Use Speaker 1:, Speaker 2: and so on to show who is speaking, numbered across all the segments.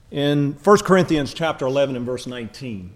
Speaker 1: in 1 Corinthians chapter 11 and verse 19.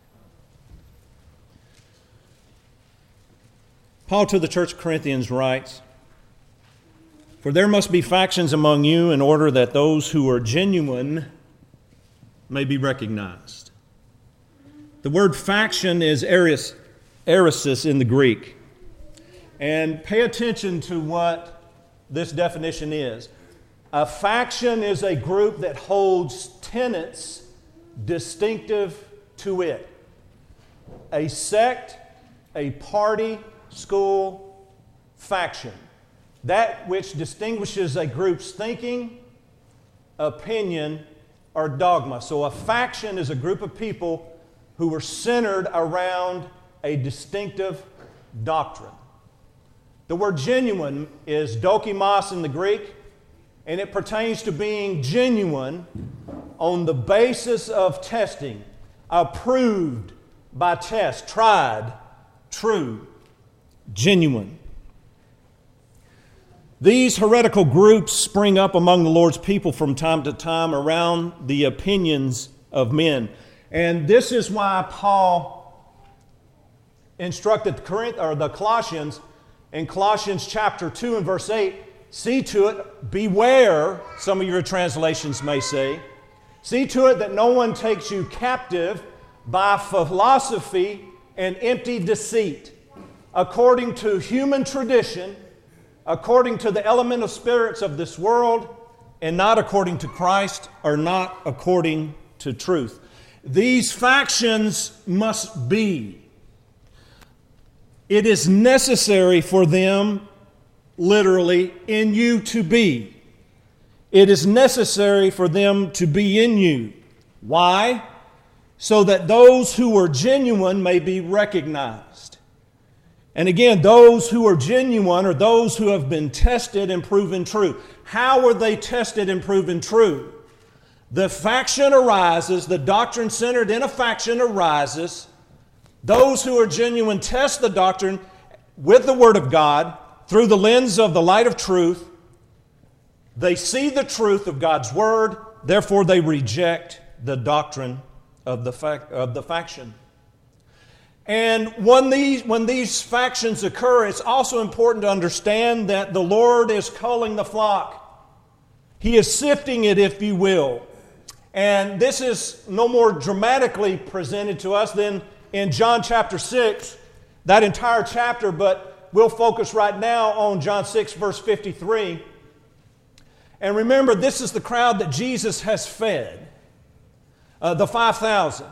Speaker 1: Paul to the church of Corinthians writes, "For there must be factions among you in order that those who are genuine may be recognized." The word faction is eresis in the Greek. And pay attention to what this definition is. A faction is a group that holds tenets distinctive to it. A sect, a party, school, faction. That which distinguishes a group's thinking, opinion, or dogma. So a faction is a group of people who are centered around a distinctive doctrine. The word genuine is dokimos in the Greek, and it pertains to being genuine on the basis of testing, approved by test, tried, true, genuine. These heretical groups spring up among the Lord's people from time to time around the opinions of men. And this is why Paul instructed the Colossians in Colossians chapter 2 and verse 8, see to it, beware, some of your translations may say, see to it that no one takes you captive by philosophy and empty deceit, according to human tradition, according to the elemental spirits of this world, and not according to Christ, or not according to truth. These factions must be. It is necessary for them, literally, in you to be. It is necessary for them to be in you. Why? So that those who are genuine may be recognized. And again, those who are genuine are those who have been tested and proven true. How are they tested and proven true? The faction arises, the doctrine centered in a faction arises. Those who are genuine test the doctrine with the Word of God through the lens of the light of truth. They see the truth of God's Word, therefore they reject the doctrine of the faction. And when these factions occur, it's also important to understand that the Lord is culling the flock. He is sifting it, if you will. And this is no more dramatically presented to us than in John chapter 6, that entire chapter, but we'll focus right now on John 6, verse 53. And remember, this is the crowd that Jesus has fed, the 5,000.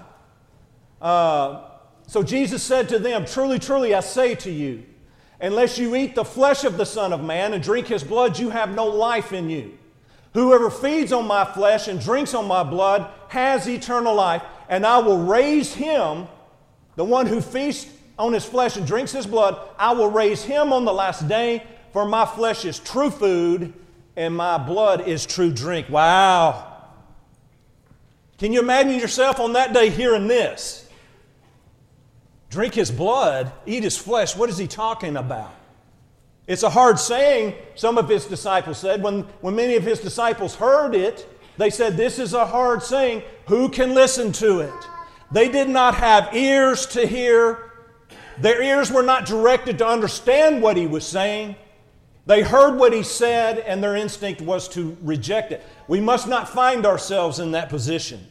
Speaker 1: So Jesus said to them, "Truly, truly, I say to you, unless you eat the flesh of the Son of Man and drink His blood, you have no life in you. Whoever feeds on my flesh and drinks on my blood has eternal life, and I will raise him," the one who feasts on his flesh and drinks his blood, "I will raise him on the last day, for my flesh is true food and my blood is true drink." Wow. Can you imagine yourself on that day hearing this? Drink his blood, eat his flesh. What is he talking about? It's a hard saying, some of his disciples said. When many of his disciples heard it, they said, "This is a hard saying. Who can listen to it?" They did not have ears to hear. Their ears were not directed to understand what he was saying. They heard what he said, and their instinct was to reject it. We must not find ourselves in that position.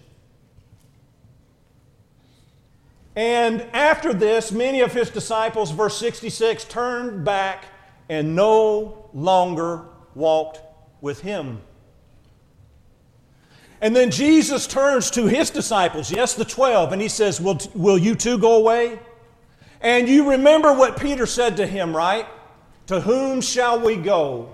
Speaker 1: And after this, many of his disciples, verse 66, turned back and no longer walked with him. And then Jesus turns to his disciples, yes, the 12, and he says, will you too go away? And you remember what Peter said to him, right? To whom shall we go?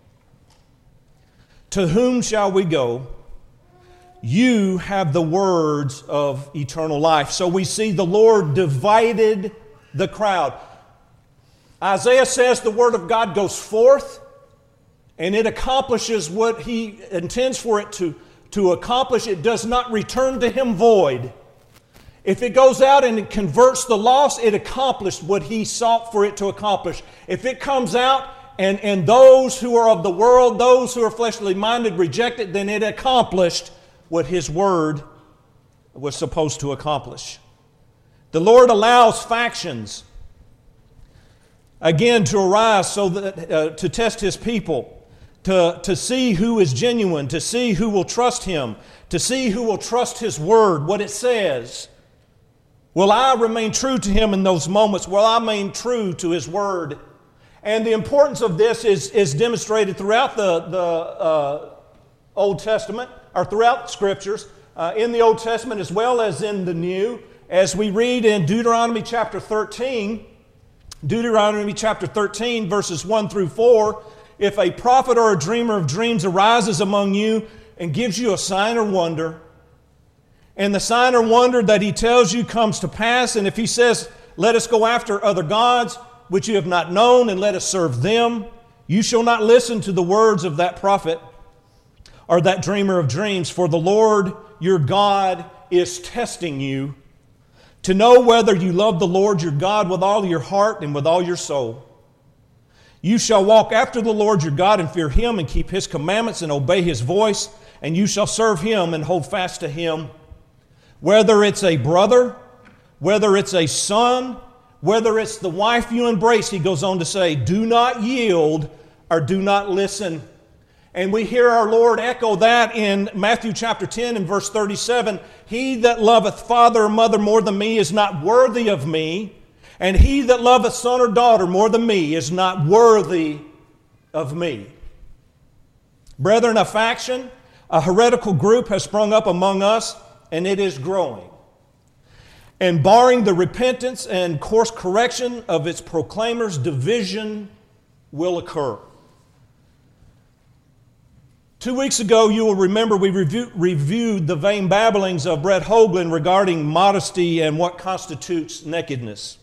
Speaker 1: To whom shall we go? You have the words of eternal life. So we see the Lord divided the crowd. Isaiah says the Word of God goes forth and it accomplishes what He intends for it to accomplish. It does not return to Him void. If it goes out and it converts the lost, it accomplished what He sought for it to accomplish. If it comes out and those who are of the world, those who are fleshly minded reject it, then it accomplished what His Word was supposed to accomplish. The Lord allows factions, again, to arise so that to test His people, to see who is genuine, to see who will trust Him, to see who will trust His Word, what it says. Will I remain true to Him in those moments? Will I remain true to His Word? And the importance of this is demonstrated throughout the Old Testament, or throughout the Scriptures, in the Old Testament as well as in the New. As we read in Deuteronomy chapter 13, verses 1 through 4, if a prophet or a dreamer of dreams arises among you and gives you a sign or wonder, and the sign or wonder that he tells you comes to pass, and if he says, let us go after other gods which you have not known, and let us serve them, you shall not listen to the words of that prophet or that dreamer of dreams, for the Lord your God is testing you to know whether you love the Lord your God with all your heart and with all your soul. You shall walk after the Lord your God and fear Him and keep His commandments and obey His voice, and you shall serve Him and hold fast to Him. Whether it's a brother, whether it's a son, whether it's the wife you embrace, he goes on to say, do not yield or do not listen. And we hear our Lord echo that in Matthew chapter 10 and verse 37. He that loveth father or mother more than me is not worthy of me, and he that loveth son or daughter more than me is not worthy of me. Brethren, a faction, a heretical group has sprung up among us, and it is growing. And barring the repentance and course correction of its proclaimers, division will occur. 2 weeks ago, you will remember we reviewed the vain babblings of Brett Hoagland regarding modesty and what constitutes nakedness.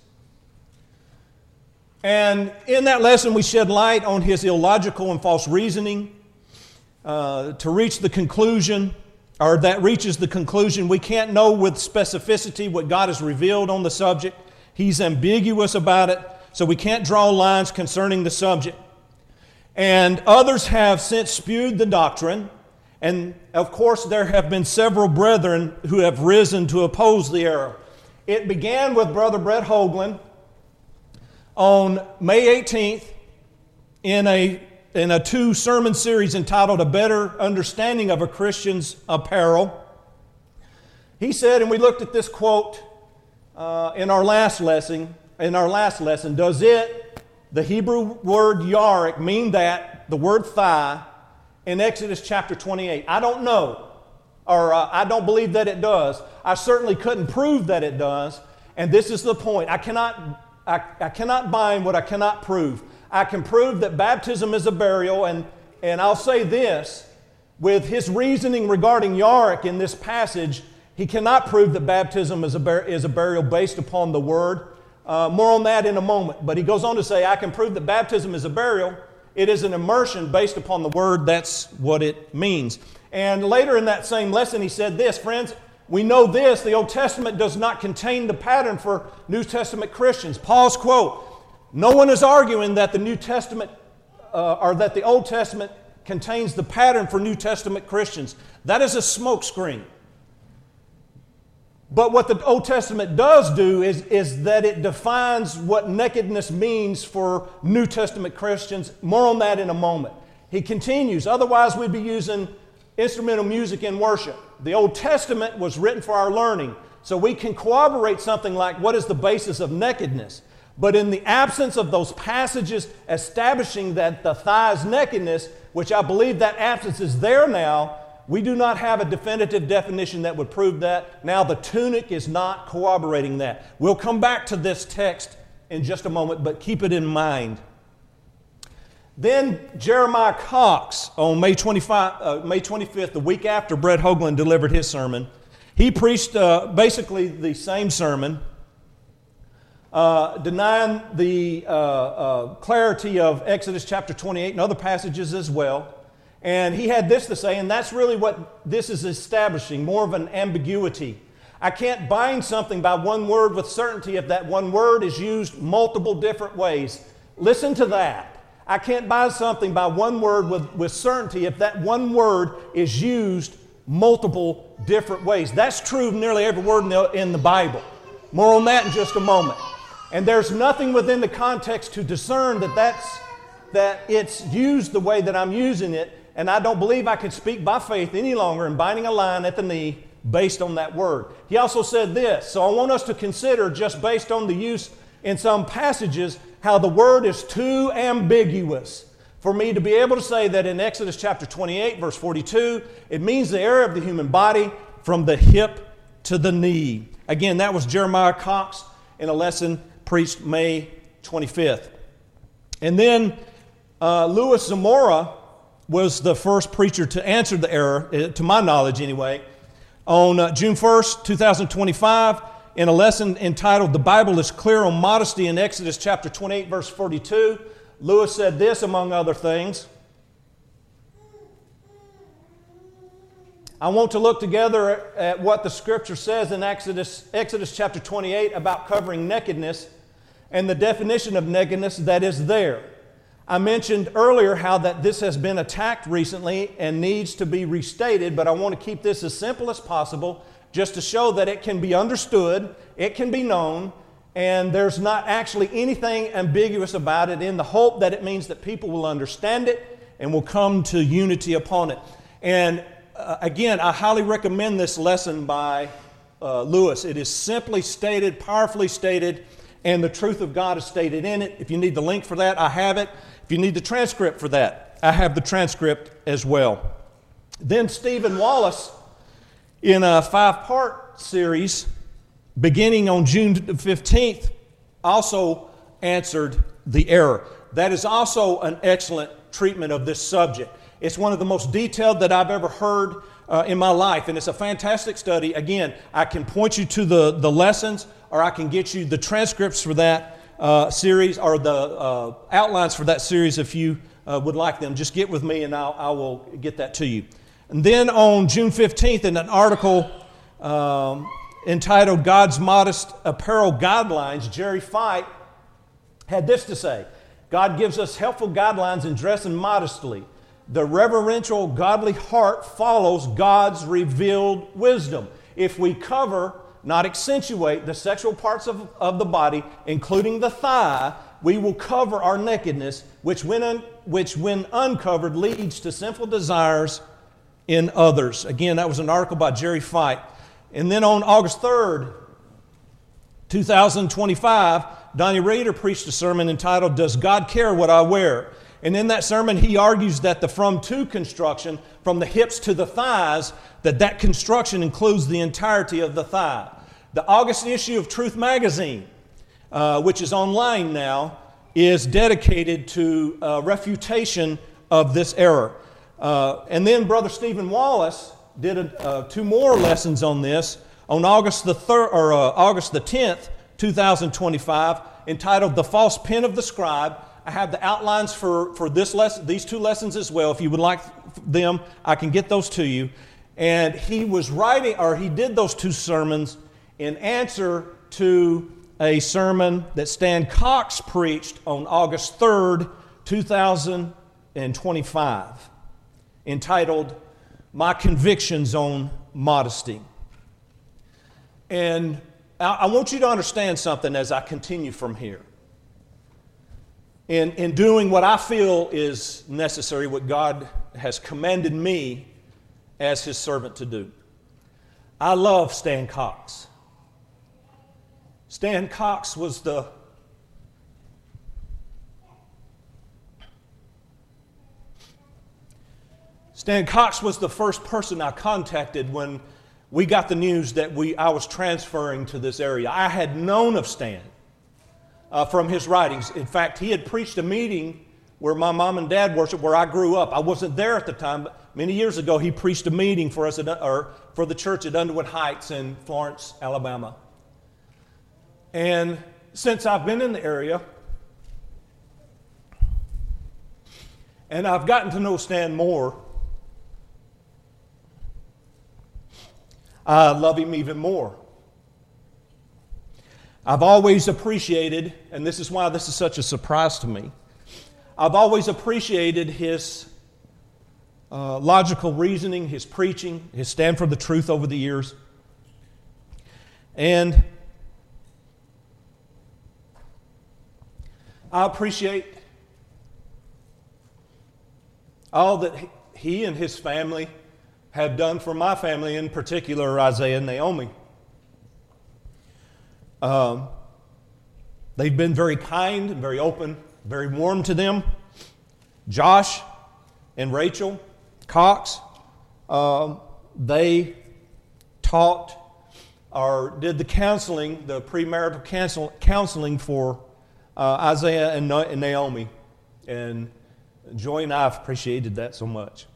Speaker 1: And in that lesson, we shed light on his illogical and false reasoning to reach the conclusion, or that reaches the conclusion, we can't know with specificity what God has revealed on the subject. He's ambiguous about it, so we can't draw lines concerning the subject. And others have since spewed the doctrine, and of course there have been several brethren who have risen to oppose the error. It began with Brother Brett Hoagland on May 18th in a 2-sermon series entitled A Better Understanding of a Christian's Apparel. He said, and we looked at this quote in our last lesson, does the Hebrew word yarik, mean that, the word thigh, in Exodus chapter 28? I don't know, or I don't believe that it does. I certainly couldn't prove that it does, and this is the point. I cannot bind what I cannot prove. I can prove that baptism is a burial, and I'll say this, with his reasoning regarding yarik in this passage, he cannot prove that baptism is a burial based upon the word. More on that in a moment. But he goes on to say, I can prove that baptism is a burial. It is an immersion based upon the word. That's what it means. And later in that same lesson, he said this, friends, we know this, the Old Testament does not contain the pattern for New Testament Christians. Paul's quote, no one is arguing that the New Testament or that the Old Testament contains the pattern for New Testament Christians. That is a smokescreen. But what the Old Testament does do is that it defines what nakedness means for New Testament Christians. More on that in a moment. He continues, otherwise we'd be using instrumental music in worship. The Old Testament was written for our learning, so we can corroborate something like what is the basis of nakedness. But in the absence of those passages establishing that the thigh is nakedness, which I believe that absence is there now, we do not have a definitive definition that would prove that. Now the tunic is not corroborating that. We'll come back to this text in just a moment, but keep it in mind. Then Jeremiah Cox, on May 25th, the week after Brett Hoagland delivered his sermon, he preached basically the same sermon, denying the clarity of Exodus chapter 28 and other passages as well. And he had this to say, and that's really what this is establishing, more of an ambiguity. I can't bind something by one word with certainty if that one word is used multiple different ways. Listen to that. I can't bind something by one word with certainty if that one word is used multiple different ways. That's true of nearly every word in the Bible. More on that in just a moment. And there's nothing within the context to discern that it's used the way that I'm using it, and I don't believe I can speak by faith any longer in binding a line at the knee based on that word. He also said this, so I want us to consider, just based on the use in some passages, how the word is too ambiguous for me to be able to say that in Exodus chapter 28, verse 42, it means the area of the human body from the hip to the knee. Again, that was Jeremiah Cox in a lesson preached May 25th. And then Louis Zamora was the first preacher to answer the error, to my knowledge anyway, on June 1st, 2025, in a lesson entitled "The Bible is Clear on Modesty" in Exodus chapter 28, verse 42. Lewis said this, among other things: I want to look together at what the Scripture says in Exodus chapter 28 about covering nakedness and the definition of nakedness that is there. I mentioned earlier how that this has been attacked recently and needs to be restated, but I want to keep this as simple as possible just to show that it can be understood, it can be known, and there's not actually anything ambiguous about it, in the hope that it means that people will understand it and will come to unity upon it. And again, I highly recommend this lesson by Lewis. It is simply stated, powerfully stated, and the truth of God is stated in it. If you need the link for that, I have it. If you need the transcript for that, I have the transcript as well. Then Stephen Wallace, in a 5-part series, beginning on June 15th, also answered the error. That is also an excellent treatment of this subject. It's one of the most detailed that I've ever heard in my life, and it's a fantastic study. Again, I can point you to the lessons, or I can get you the transcripts for that series, or the outlines for that series if you would like them. Just get with me and I will get that to you. And then on June 15th, in an article entitled "God's Modest Apparel Guidelines," Jerry Fight had this to say: God gives us helpful guidelines in dressing modestly. The reverential, godly heart follows God's revealed wisdom. If we cover, not accentuate, the sexual parts of the body, including the thigh, we will cover our nakedness, which when uncovered leads to sinful desires in others. Again, that was an article by Jerry Fight. And then on August 3rd, 2025, Donnie Rader preached a sermon entitled "Does God Care What I Wear?" And in that sermon, he argues that the from-to construction, from the hips to the thighs, that construction includes the entirety of the thigh. The August issue of Truth Magazine, which is online now, is dedicated to refutation of this error. And then Brother Stephen Wallace did 2 more lessons on this on August the 10th, 2025, entitled "The False Pen of the Scribe." I have the outlines for this lesson, these 2 lessons as well. If you would like them, I can get those to you. And he was writing, or he did those 2 sermons in answer to a sermon that Stan Cox preached on August 3rd, 2025, entitled "My Convictions on Modesty." And I want you to understand something as I continue from here. In doing what I feel is necessary, what God has commanded me as His servant to do. I love Stan Cox. Stan Cox was the first person I contacted when we got the news that I was transferring to this area. I had known of Stan from his writings. In fact, he had preached a meeting where my mom and dad worshiped, where I grew up. I wasn't there at the time, but many years ago he preached a meeting for us for the church at Underwood Heights in Florence, Alabama. And since I've been in the area, and I've gotten to know Stan more, I love him even more. I've always appreciated, and this is why this is such a surprise to me, I've always appreciated his logical reasoning, his preaching, his stand for the truth over the years. And I appreciate all that he and his family have done for my family, in particular Isaiah and Naomi. They've been very kind and very open, very warm to them. Josh and Rachel Cox, they taught or did the counseling, the premarital counseling for Isaiah and Naomi. And Joy and I have appreciated that so much.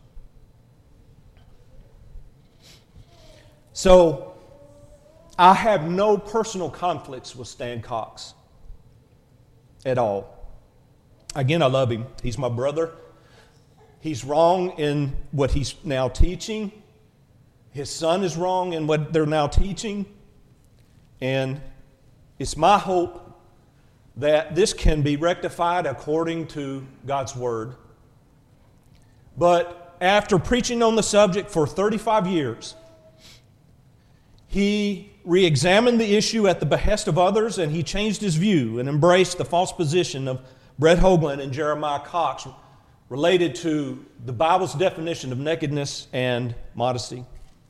Speaker 1: So, I have no personal conflicts with Stan Cox at all. Again, I love him. He's my brother. He's wrong in what he's now teaching. His son is wrong in what they're now teaching. And it's my hope that this can be rectified according to God's Word. But after preaching on the subject for 35 years, he re-examined the issue at the behest of others, and he changed his view and embraced the false position of Brett Hoagland and Jeremiah Cox related to the Bible's definition of nakedness and modesty.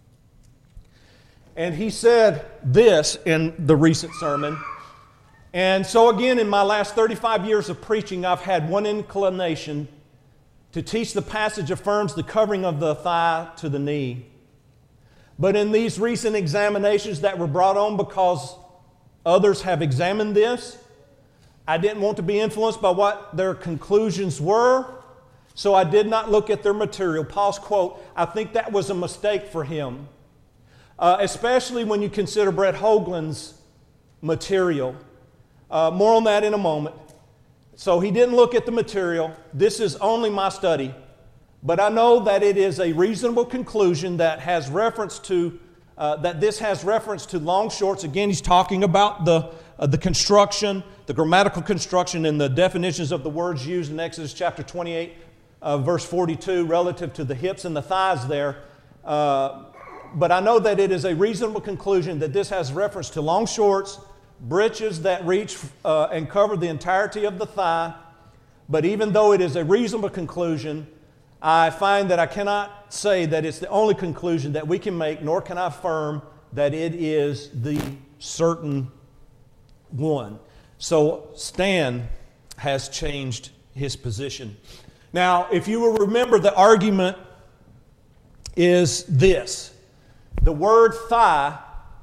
Speaker 1: And he said this in the recent sermon. And so again, in my last 35 years of preaching, I've had one inclination to teach the passage affirms the covering of the thigh to the knee. But in these recent examinations that were brought on because others have examined this, I didn't want to be influenced by what their conclusions were, so I did not look at their material. Paul's quote, I think that was a mistake for him, especially when you consider Brett Hoagland's material. More on that in a moment. So he didn't look at the material. This is only my study. But I know that it is a reasonable conclusion that has reference to, that this has reference to long shorts. Again, he's talking about the construction, the grammatical construction and the definitions of the words used in Exodus chapter 28, verse 42, relative to the hips and the thighs there. But I know that it is a reasonable conclusion that this has reference to long shorts, breeches that reach and cover the entirety of the thigh. But even though it is a reasonable conclusion, I find that I cannot say that it's the only conclusion that we can make, nor can I affirm that it is the certain one. So Stan has changed his position. Now, if you will remember, the argument is this. The word thigh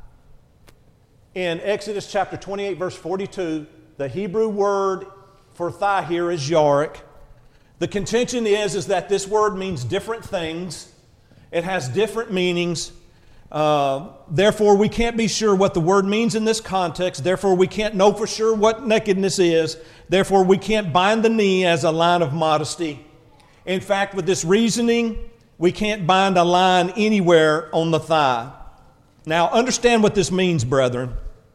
Speaker 1: in Exodus chapter 28, verse 42, the Hebrew word for thigh here is yarik. The contention is that this word means different things. It has different meanings. Therefore, we can't be sure what the word means in this context. Therefore, we can't know for sure what nakedness is. Therefore, we can't bind the knee as a line of modesty. In fact, with this reasoning, we can't bind a line anywhere on the thigh. Now, understand what this means, brethren.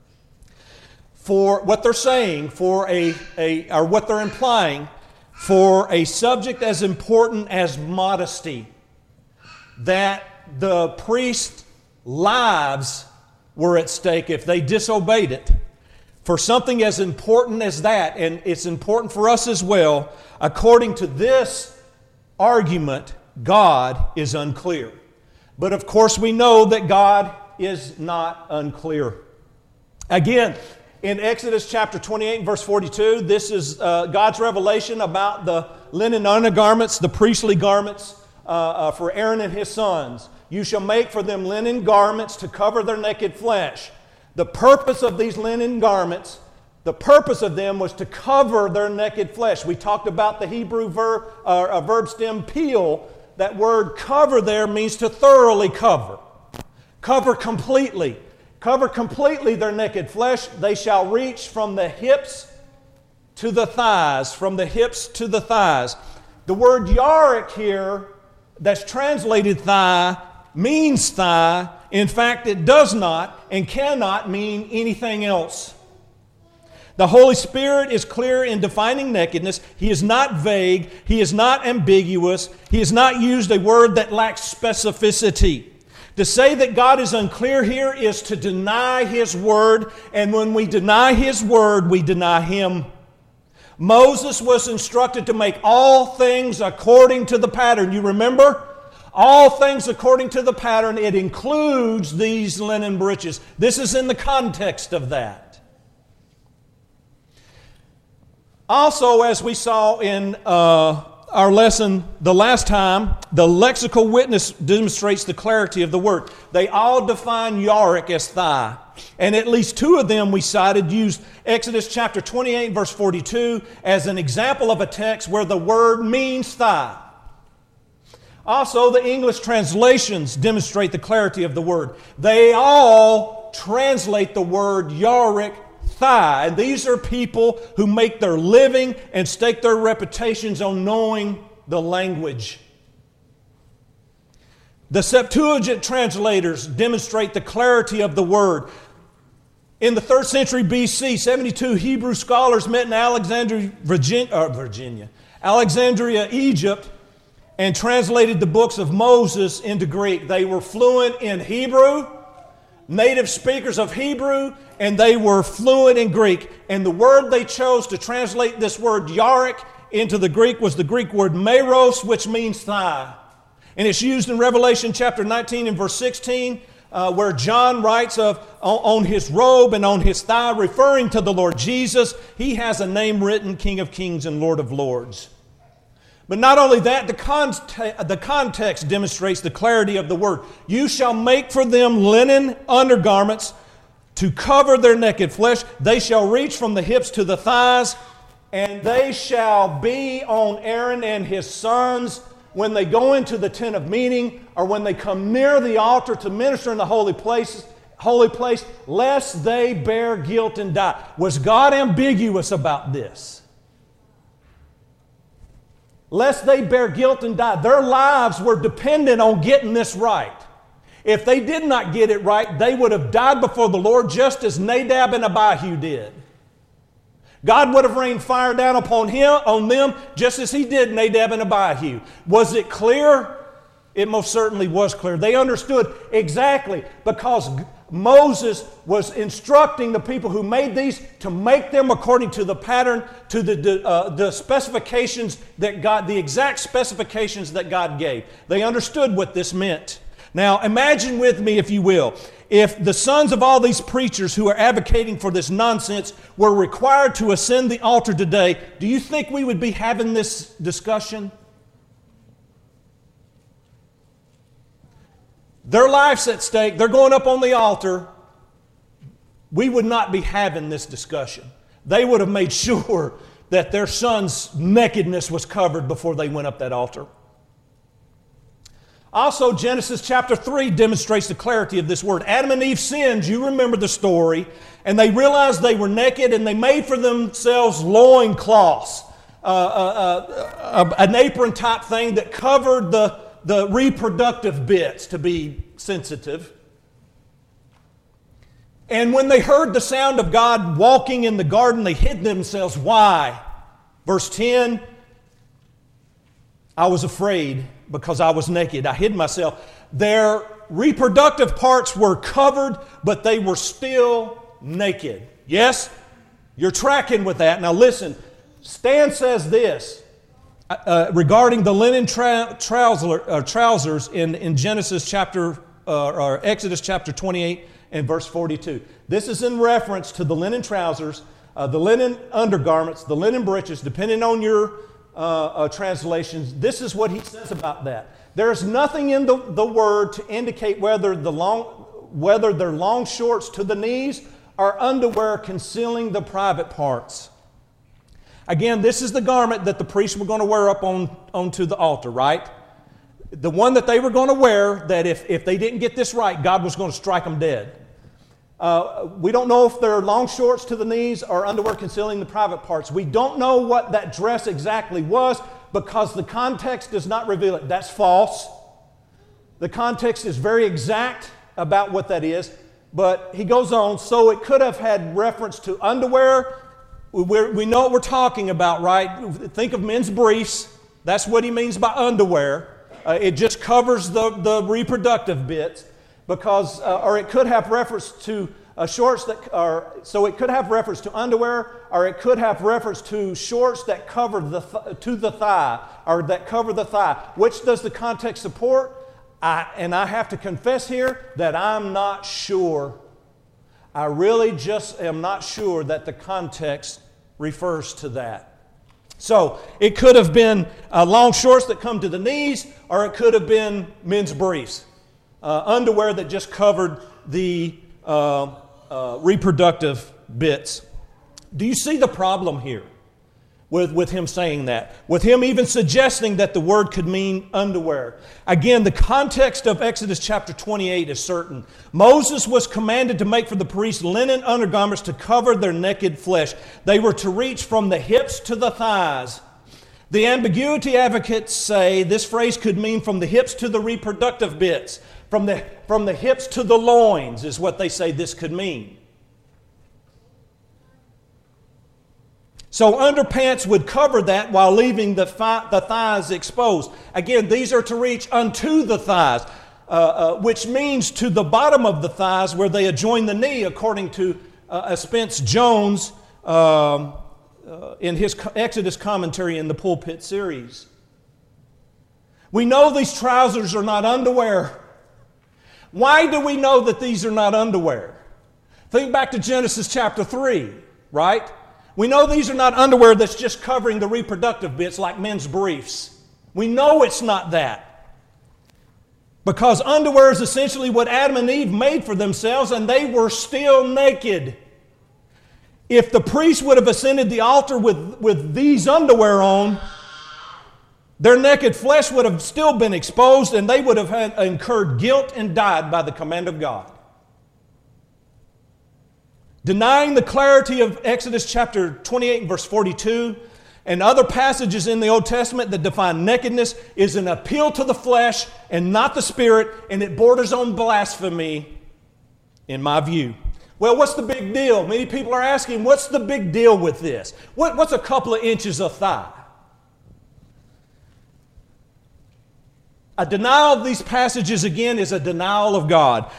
Speaker 1: For what they're saying, or what they're implying, for a subject as important as modesty, that the priest's lives were at stake if they disobeyed it. For something as important as that, and it's important for us as well, according to this argument, God is unclear. But of course we know that God is not unclear. Again, in Exodus chapter 28, verse 42, this is God's revelation about the linen undergarments, the priestly garments for Aaron and his sons. You shall make for them linen garments to cover their naked flesh. The purpose of these linen garments, the purpose of them was to cover their naked flesh. We talked about the Hebrew verb stem peel. That word cover there means to thoroughly cover. Cover completely. Cover completely their naked flesh. They shall reach from the hips to the thighs. From the hips to the thighs. The word yarik here, that's translated thigh, means thigh. In fact, it does not and cannot mean anything else. The Holy Spirit is clear in defining nakedness. He is not vague. He is not ambiguous. He has not used a word that lacks specificity. To say that God is unclear here is to deny His Word, and when we deny His Word, we deny Him. Moses was instructed to make all things according to the pattern. You remember? All things according to the pattern. It includes these linen breeches. This is in the context of that. Also, as we saw in our lesson the last time, the lexical witness demonstrates the clarity of the word. They all define Yorick as thigh. And at least two of them we cited used Exodus chapter 28 verse 42 as an example of a text where the word means thigh. Also, the English translations demonstrate the clarity of the word. They all translate the word Yorick thigh. And these are people who make their living and stake their reputations on knowing the language. The Septuagint translators demonstrate the clarity of the word. In the 3rd century BC, 72 Hebrew scholars met in Alexandria, Egypt, and translated the books of Moses into Greek. They were fluent in Hebrew, native speakers of Hebrew, and they were fluent in Greek. And the word they chose to translate this word Yorick into the Greek was the Greek word meros, which means thigh. And it's used in Revelation chapter 19 and verse 16, where John writes of on his robe and on his thigh, referring to the Lord Jesus. He has a name written, King of Kings and Lord of Lords. But not only that, the context demonstrates the clarity of the word. You shall make for them linen undergarments to cover their naked flesh. They shall reach from the hips to the thighs, and they shall be on Aaron and his sons when they go into the tent of meeting, or when they come near the altar to minister in the holy place, lest they bear guilt and die. Was God ambiguous about this? Lest they bear guilt and die. Their lives were dependent on getting this right. If they did not get it right, they would have died before the Lord, just as Nadab and Abihu did. God would have rained fire down on them, just as He did Nadab and Abihu. Was it clear? It most certainly was clear. They understood exactly, because Moses was instructing the people who made these to make them according to the pattern, to the specifications that God, the exact specifications that God gave. They understood what this meant. Now, imagine with me, if you will, if the sons of all these preachers who are advocating for this nonsense were required to ascend the altar today, do you think we would be having this discussion? Their life's at stake. They're going up on the altar. We would not be having this discussion. They would have made sure that their son's nakedness was covered before they went up that altar. Also, Genesis chapter 3 demonstrates the clarity of this word. Adam and Eve sinned, you remember the story, and they realized they were naked, and they made for themselves loincloths, an apron type thing that covered the reproductive bits, to be sensitive. And when they heard the sound of God walking in the garden, they hid themselves. Why? Verse 10, I was afraid because I was naked. I hid myself. Their reproductive parts were covered, but they were still naked. Yes? You're tracking with that. Now listen, Stan says this regarding the linen trousers in Genesis chapter, or Exodus chapter 28 and verse 42. This is in reference to the linen trousers, the linen undergarments, the linen breeches, depending on your translations. This is what he says about that. There's nothing in the word to indicate whether they're long shorts to the knees or underwear concealing the private parts. Again, this is the garment that the priests were going to wear up onto the altar, right? The one that they were going to wear, that if they didn't get this right, God was going to strike them dead. We don't know if they're long shorts to the knees or underwear concealing the private parts. We don't know what that dress exactly was because the context does not reveal it. That's false. The context is very exact about what that is. But he goes on, so it could have had reference to underwear, we know what we're talking about, right? Think of men's briefs. That's what he means by underwear. It just covers the reproductive bits, because, or it could have reference to shorts that are, so it could have reference to underwear, or it could have reference to shorts that cover to the thigh, or that cover the thigh. Which does the context support? And I have to confess here that I'm not sure. I really just am not sure that the context refers to that. So it could have been long shorts that come to the knees, or it could have been men's briefs, underwear that just covered the reproductive bits. Do you see the problem here with him saying that? With him even suggesting that the word could mean underwear. Again, the context of Exodus chapter 28 is certain. Moses was commanded to make for the priests linen undergarments to cover their naked flesh. They were to reach from the hips to the thighs. The ambiguity advocates say this phrase could mean from the hips to the reproductive bits. From the hips to the loins is what they say this could mean. So underpants would cover that while leaving the thighs exposed. Again, these are to reach unto the thighs, which means to the bottom of the thighs where they adjoin the knee, according to Spence Jones in his Exodus commentary in the Pulpit series. We know these trousers are not underwear. Why do we know that these are not underwear? Think back to Genesis chapter 3, right? We know these are not underwear that's just covering the reproductive bits like men's briefs. We know it's not that. Because underwear is essentially what Adam and Eve made for themselves, and they were still naked. If the priest would have ascended the altar with these underwear on, their naked flesh would have still been exposed, and they would have incurred guilt and died by the command of God. Denying the clarity of Exodus chapter 28 and verse 42 and other passages in the Old Testament that define nakedness is an appeal to the flesh and not the spirit, and it borders on blasphemy, in my view. Well, what's the big deal? Many people are asking, what's the big deal with this? What's a couple of inches of thigh? A denial of these passages, again, is a denial of God.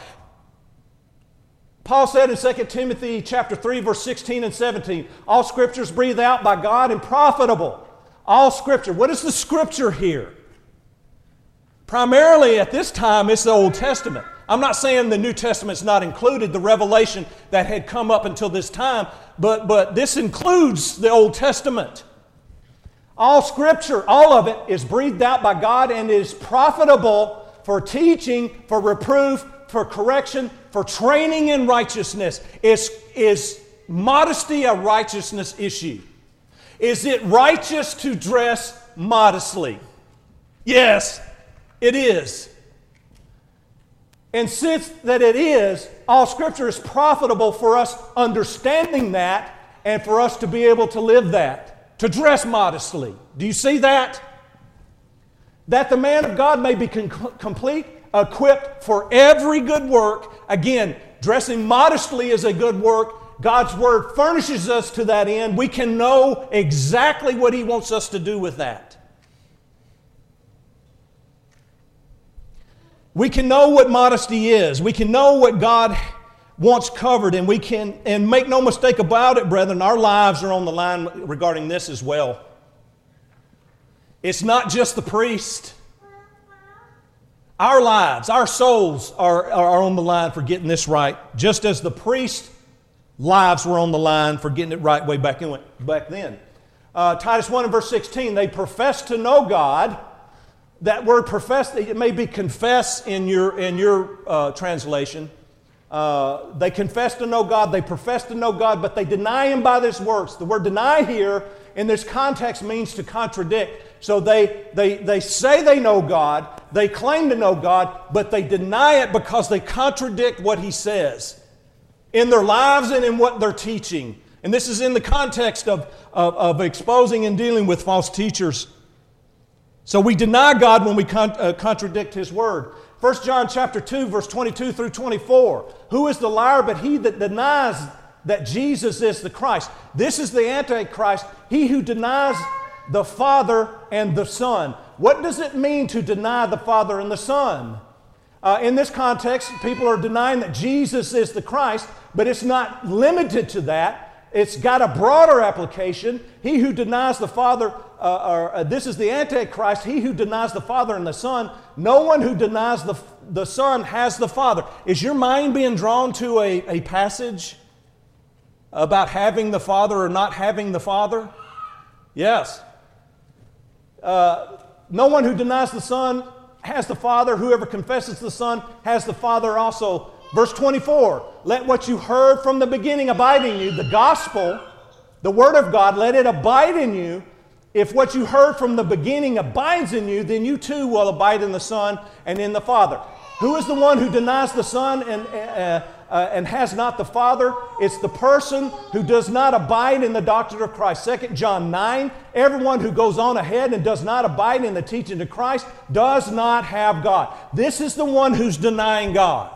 Speaker 1: Paul said in 2 Timothy chapter 3, verse 16 and 17, all Scripture is breathed out by God and profitable. All Scripture. What is the Scripture here? Primarily at this time, it's the Old Testament. I'm not saying the New Testament's not included, the revelation that had come up until this time, but this includes the Old Testament. All Scripture, all of it, is breathed out by God and is profitable for teaching, for reproof, for correction, for training in righteousness. Is modesty a righteousness issue? Is it righteous to dress modestly? Yes, it is. And since that it is, all Scripture is profitable for us understanding that and for us to be able to live that, to dress modestly. Do you see that? That the man of God may be complete, equipped for every good work. Again, dressing modestly is a good work. God's Word furnishes us to that end. We can know exactly what He wants us to do with that. We can know what modesty is. We can know what God wants covered, and we can, and make no mistake about it, brethren, our lives are on the line regarding this as well. It's not just the priest. Our lives, our souls are on the line for getting this right, just as the priest's lives were on the line for getting it right way back then. Titus 1 and verse 16, they profess to know God. That word profess, it may be confess in your translation. They confess to know God, they profess to know God, but they deny Him by His works. The word deny here in this context means to contradict. So they say they know God, they claim to know God, but they deny it because they contradict what He says in their lives and in what they're teaching. And this is in the context of exposing and dealing with false teachers. So we deny God when we contradict His Word. 1 John chapter 2, verse 22 through 24. Who is the liar but he that denies that Jesus is the Christ. This is the Antichrist, he who denies the Father and the Son. What does it mean to deny the Father and the Son? In this context, people are denying that Jesus is the Christ, but it's not limited to that. It's got a broader application. He who denies the Father, this is the Antichrist, he who denies the Father and the Son. No one who denies the Son has the Father. Is your mind being drawn to a passage about having the Father or not having the Father? Yes. No one who denies the Son has the Father. Whoever confesses the Son has the Father also. Verse 24, let what you heard from the beginning abide in you. The gospel, the Word of God, let it abide in you. If what you heard from the beginning abides in you, then you too will abide in the Son and in the Father. Who is the one who denies the Son and has not the Father? It's the person who does not abide in the doctrine of Christ. 2 John 9, everyone who goes on ahead and does not abide in the teaching of Christ does not have God. This is the one who's denying God.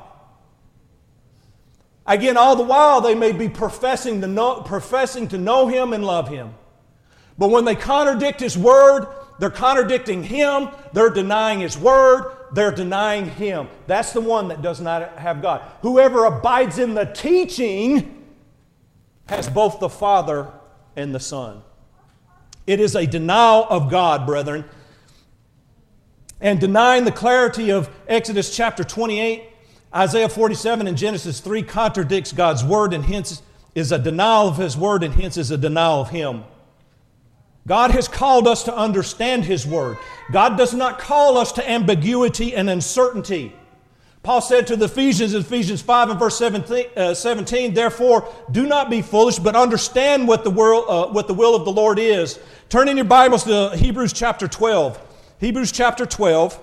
Speaker 1: Again, all the while they may be professing to know Him and love Him. But when they contradict His Word, they're contradicting Him, they're denying His Word, they're denying Him. That's the one that does not have God. Whoever abides in the teaching has both the Father and the Son. It is a denial of God, brethren. And denying the clarity of Exodus chapter 28, Isaiah 47 and Genesis 3 contradicts God's Word and hence is a denial of His Word and hence is a denial of Him. God has called us to understand His Word. God does not call us to ambiguity and uncertainty. Paul said to the Ephesians in Ephesians 5 and verse 17, therefore, do not be foolish, but understand what the will of the Lord is. Turn in your Bibles to Hebrews chapter 12. Hebrews chapter 12.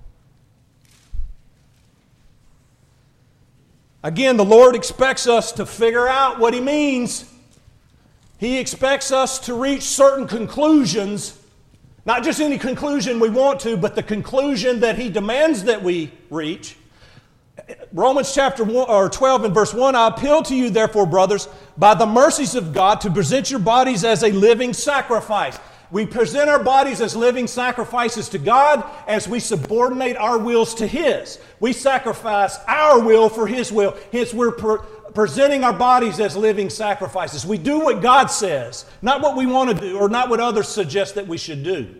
Speaker 1: Again, the Lord expects us to figure out what He means. He expects us to reach certain conclusions, not just any conclusion we want to, but the conclusion that He demands that we reach. Romans chapter 12 and verse 1, I appeal to you, therefore, brothers, by the mercies of God, to present your bodies as a living sacrifice. We present our bodies as living sacrifices to God as we subordinate our wills to His. We sacrifice our will for His will. Hence, we're presenting our bodies as living sacrifices. We do what God says, not what we want to do or not what others suggest that we should do.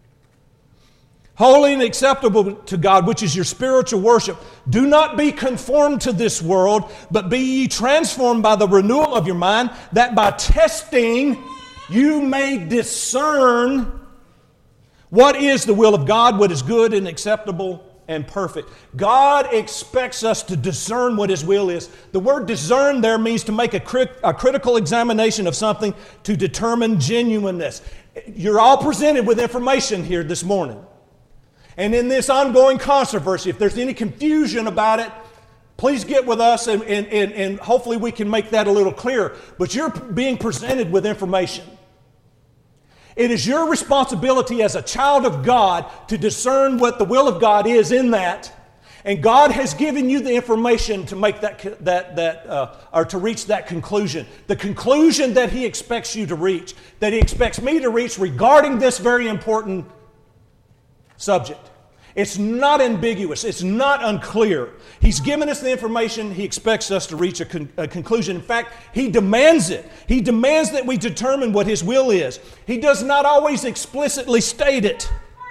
Speaker 1: Holy and acceptable to God, which is your spiritual worship. Do not be conformed to this world, but be ye transformed by the renewal of your mind, that by testing you may discern what is the will of God, what is good and acceptable and perfect. God expects us to discern what His will is. The word discern there means to make a critical examination of something to determine genuineness. You're all presented with information here this morning. And in this ongoing controversy, if there's any confusion about it, please get with us and hopefully we can make that a little clearer. But you're being presented with information. It is your responsibility as a child of God to discern what the will of God is in that. And God has given you the information to make or to reach that conclusion. The conclusion that He expects you to reach, that He expects me to reach regarding this very important subject. It's not ambiguous. It's not unclear. He's given us the information. He expects us to reach a conclusion. In fact, He demands it. He demands that we determine what His will is. He does not always explicitly state it.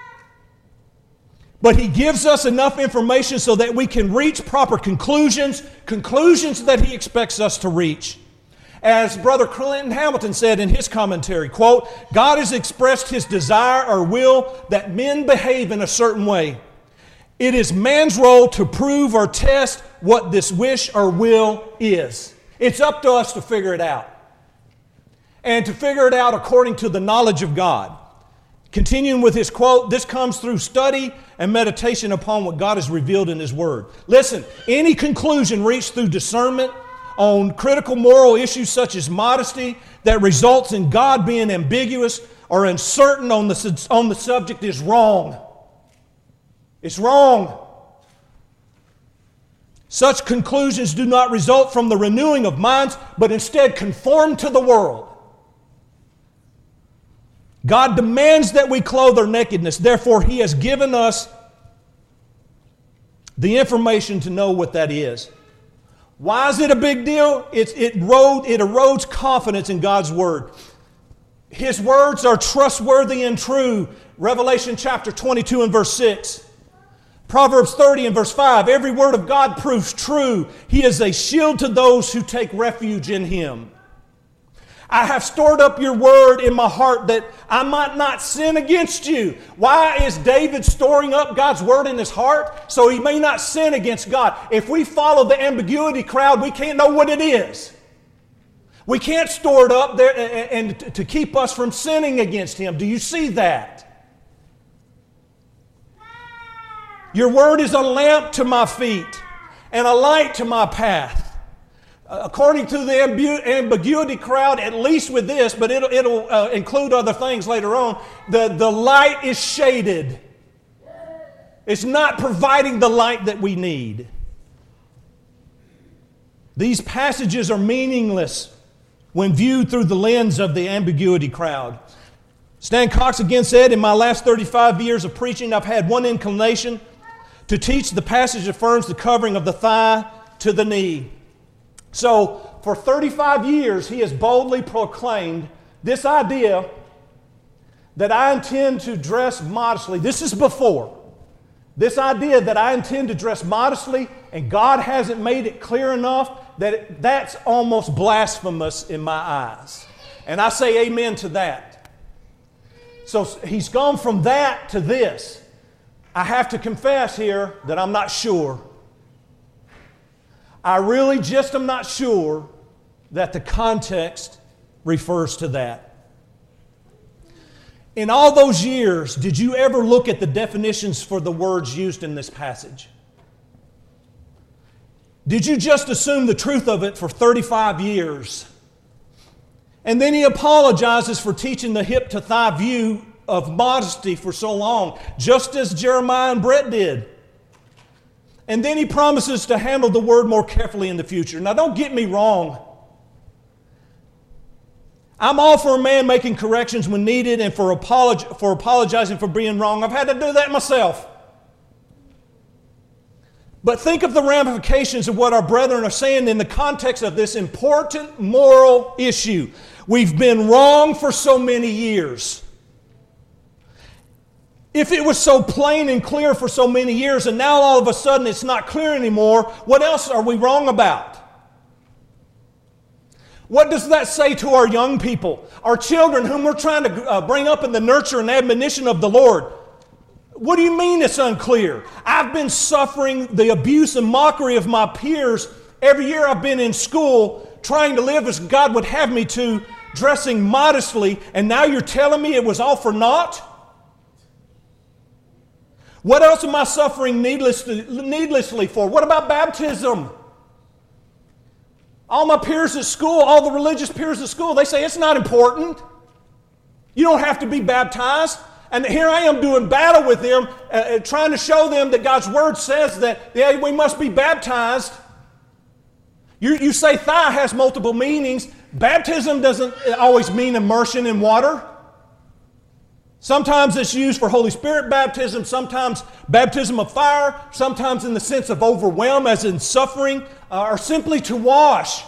Speaker 1: But He gives us enough information so that we can reach proper conclusions that He expects us to reach. As Brother Clinton Hamilton said in his commentary, quote, God has expressed His desire or will that men behave in a certain way. It is man's role to prove or test what this wish or will is. It's up to us to figure it out. And to figure it out according to the knowledge of God. Continuing with his quote, this comes through study and meditation upon what God has revealed in His Word. Listen, any conclusion reached through discernment on critical moral issues such as modesty that results in God being ambiguous or uncertain on the subject is wrong. It's wrong. Such conclusions do not result from the renewing of minds, but instead conform to the world. God demands that we clothe our nakedness. Therefore, He has given us the information to know what that is. Why is it a big deal? It erodes confidence in God's Word. His words are trustworthy and true. Revelation chapter 22 and verse 6. Proverbs 30 and verse 5. Every word of God proves true. He is a shield to those who take refuge in Him. I have stored up your word in my heart that I might not sin against you. Why is David storing up God's word in his heart? So he may not sin against God. If we follow the ambiguity crowd, we can't know what it is. We can't store it up there and to keep us from sinning against Him. Do you see that? Your word is a lamp to my feet and a light to my path. According to the ambiguity crowd, at least with this, but it'll include other things later on, the light is shaded. It's not providing the light that we need. These passages are meaningless when viewed through the lens of the ambiguity crowd. Stan Cox again said, in my last 35 years of preaching, I've had one inclination to teach the passage affirms the covering of the thigh to the knee. So, for 35 years, he has boldly proclaimed this idea that I intend to dress modestly. This is before. This idea that I intend to dress modestly and God hasn't made it clear enough that that's almost blasphemous in my eyes. And I say amen to that. So he's gone from that to this. I have to confess here that I'm not sure. I really just am not sure that the context refers to that. In all those years, did you ever look at the definitions for the words used in this passage? Did you just assume the truth of it for 35 years? And then he apologizes for teaching the hip to thigh view of modesty for so long, just as Jeremiah and Brett did. And then he promises to handle the word more carefully in the future. Now, don't get me wrong. I'm all for a man making corrections when needed and for apologizing for being wrong. I've had to do that myself. But think of the ramifications of what our brethren are saying in the context of this important moral issue. We've been wrong for so many years. If it was so plain and clear for so many years and now all of a sudden it's not clear anymore, what else are we wrong about? What does that say to our young people, our children whom we're trying to bring up in the nurture and admonition of the Lord? What do you mean it's unclear? I've been suffering the abuse and mockery of my peers every year I've been in school trying to live as God would have me to, dressing modestly, and now you're telling me it was all for naught? What else am I suffering needlessly for? What about baptism? All my peers at school, all the religious peers at school, they say it's not important. You don't have to be baptized. And here I am doing battle with them, trying to show them that God's Word says that we must be baptized. You say thigh has multiple meanings. Baptism doesn't always mean immersion in water. Sometimes it's used for Holy Spirit baptism, sometimes baptism of fire, sometimes in the sense of overwhelm as in suffering, or simply to wash.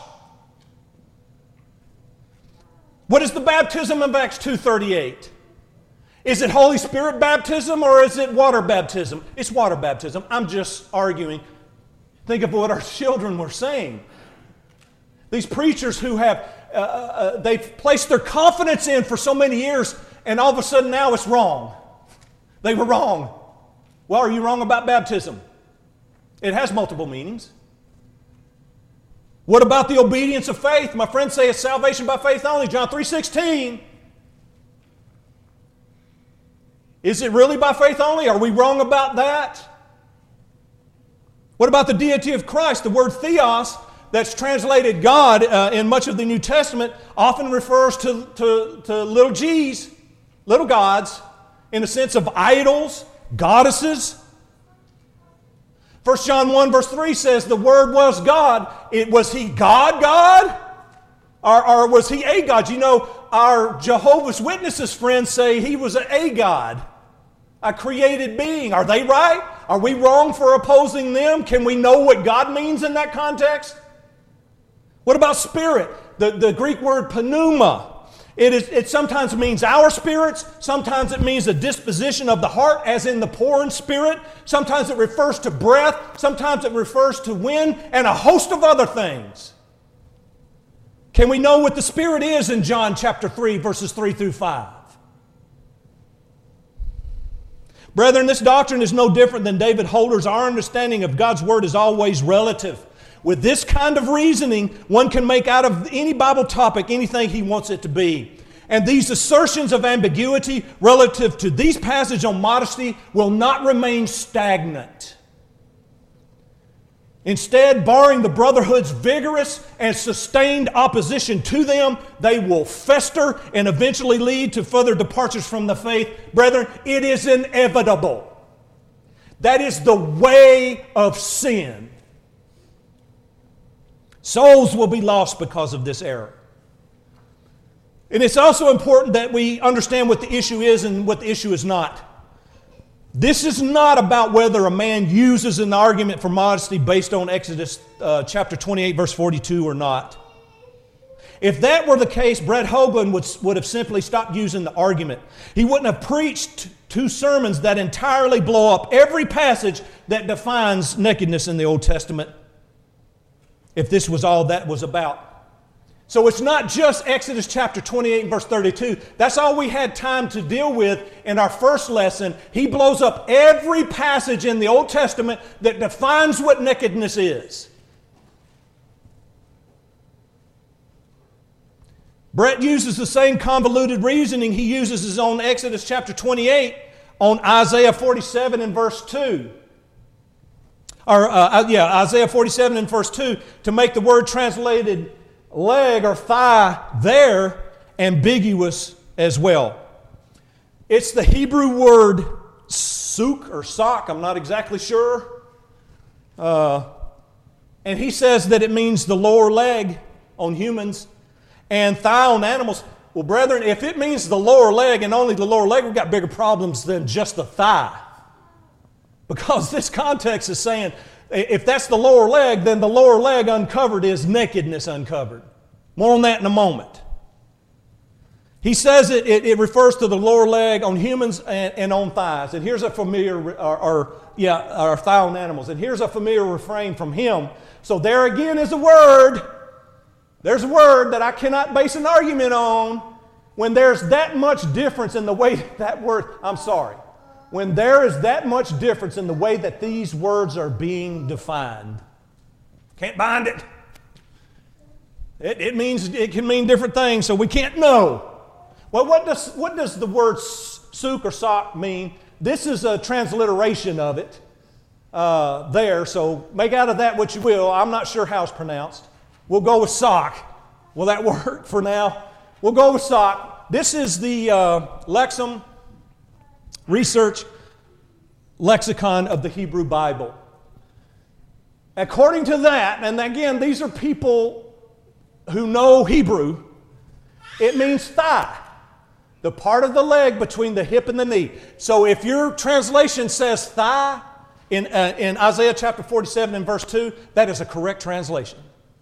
Speaker 1: What is the baptism of Acts 2:38? Is it Holy Spirit baptism or is it water baptism? It's water baptism. I'm just arguing. Think of what our children were saying. These preachers who have, they've placed their confidence in for so many years, and all of a sudden now it's wrong. They were wrong. Well, are you wrong about baptism? It has multiple meanings. What about the obedience of faith? My friends say it's salvation by faith only, John 3:16. Is it really by faith only? Are we wrong about that? What about the deity of Christ? The word theos, that's translated God in much of the New Testament, often refers to little g's, little gods, in the sense of idols, goddesses. 1 John 1 verse 3 says the Word was God. Was He God? Or was He a God? You know, our Jehovah's Witnesses friends say He was a God, a created being. Are they right? Are we wrong for opposing them? Can we know what God means in that context? What about spirit? The Greek word pneuma. It sometimes means our spirits. Sometimes it means a disposition of the heart, as in the poor in spirit. Sometimes it refers to breath. Sometimes it refers to wind, and a host of other things. Can we know what the Spirit is in John chapter 3, verses 3 through 5? Brethren, this doctrine is no different than David Holder's. Our understanding of God's Word is always relative. With this kind of reasoning, one can make out of any Bible topic anything he wants it to be. And these assertions of ambiguity relative to these passages on modesty will not remain stagnant. Instead, barring the brotherhood's vigorous and sustained opposition to them, they will fester and eventually lead to further departures from the faith. Brethren, it is inevitable. That is the way of sin. Souls will be lost because of this error. And it's also important that we understand what the issue is and what the issue is not. This is not about whether a man uses an argument for modesty based on Exodus chapter 28, verse 42 or not. If that were the case, Brett Hoagland would have simply stopped using the argument. He wouldn't have preached 2 sermons that entirely blow up every passage that defines nakedness in the Old Testament, if this was all that was about. So it's not just Exodus chapter 28 verse 32. That's all we had time to deal with in our first lesson. He blows up every passage in the Old Testament that defines what nakedness is. Brett uses the same convoluted reasoning he uses on Exodus chapter 28 on Isaiah 47 and verse 2. Isaiah 47 and verse 2 to make the word translated leg or thigh there ambiguous as well. It's the Hebrew word suk or sok, I'm not exactly sure. And he says that it means the lower leg on humans and thigh on animals. Well, brethren, if it means the lower leg and only the lower leg, we've got bigger problems than just the thigh. Because this context is saying, if that's the lower leg, then the lower leg uncovered is nakedness uncovered. More on that in a moment. He says it refers to the lower leg on humans and on thighs. And here's a familiar, or thigh on animals. And here's a familiar refrain from him. So there again is a word. There's a word that I cannot base an argument on when there's that much difference in the way that word, when there is that much difference in the way that these words are being defined. Can't bind it. It can mean different things, so we can't know. Well, what does the word suk or sok mean? This is a transliteration of it there, so make out of that what you will. I'm not sure how it's pronounced. We'll go with sok. Will that work for now? We'll go with sok. This is the Lexham Research Lexicon of the Hebrew Bible. According to that, and again, these are people who know Hebrew, it means thigh, the part of the leg between the hip and the knee. So if your translation says thigh in Isaiah chapter 47 and verse 2, that is a correct translation.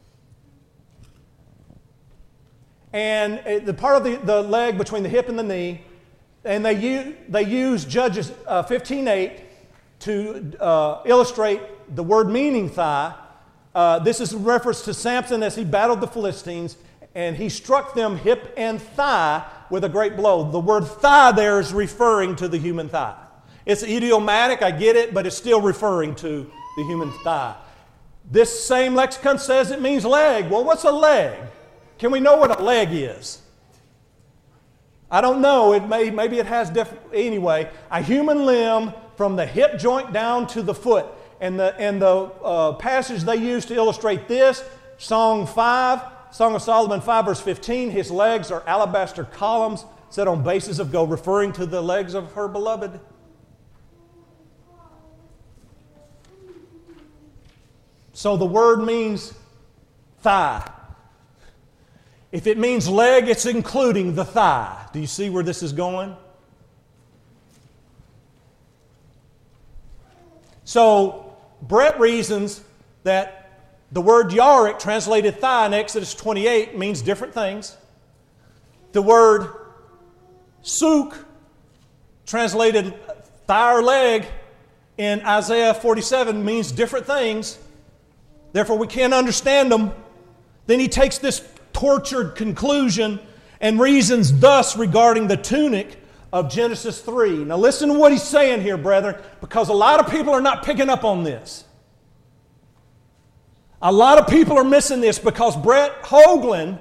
Speaker 1: And the part of the leg between the hip and the knee, and they use Judges 15:8 to illustrate the word meaning thigh. This is a reference to Samson as he battled the Philistines, and he struck them hip and thigh with a great blow. The word thigh there is referring to the human thigh. It's idiomatic, I get it, but it's still referring to the human thigh. This same lexicon says it means leg. Well, what's a leg? Can we know what a leg is? I don't know. Maybe it has different. Anyway, a human limb from the hip joint down to the foot. And the passage they use to illustrate this, Song of Solomon 5, verse 15, his legs are alabaster columns set on bases of gold, referring to the legs of her beloved. So the word means thigh. If it means leg, it's including the thigh. Do you see where this is going? So Brett reasons that the word yarik, translated thigh in Exodus 28, means different things. The word suk, translated thigh or leg, in Isaiah 47 means different things. Therefore, we can't understand them. Then he takes this tortured conclusion and reasons thus regarding the tunic of Genesis 3. Now listen to what he's saying here, brethren, because a lot of people are not picking up on this. A lot of people are missing this because Brett Hoagland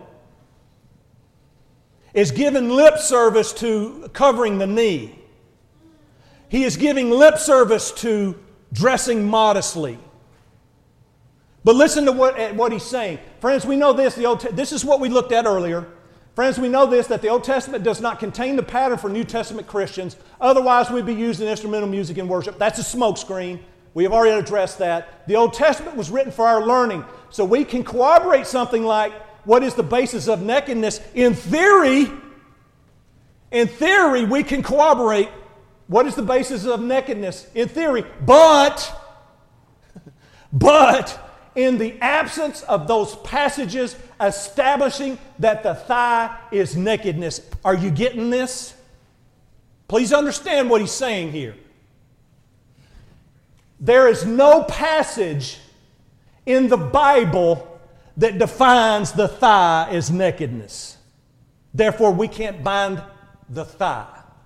Speaker 1: is giving lip service to covering the knee. He is giving lip service to dressing modestly. But listen to what he's saying. Friends, we know this. This is what we looked at earlier. Friends, we know this, that the Old Testament does not contain the pattern for New Testament Christians. Otherwise, we'd be using instrumental music in worship. That's a smokescreen. We have already addressed that. The Old Testament was written for our learning. So we can corroborate something like, what is the basis of nakedness? In theory, we can corroborate what is the basis of nakedness. In theory. But in the absence of those passages establishing that the thigh is nakedness. Are you getting this? Please understand what he's saying here. There is no passage in the Bible that defines the thigh as nakedness. Therefore, we can't bind the thigh.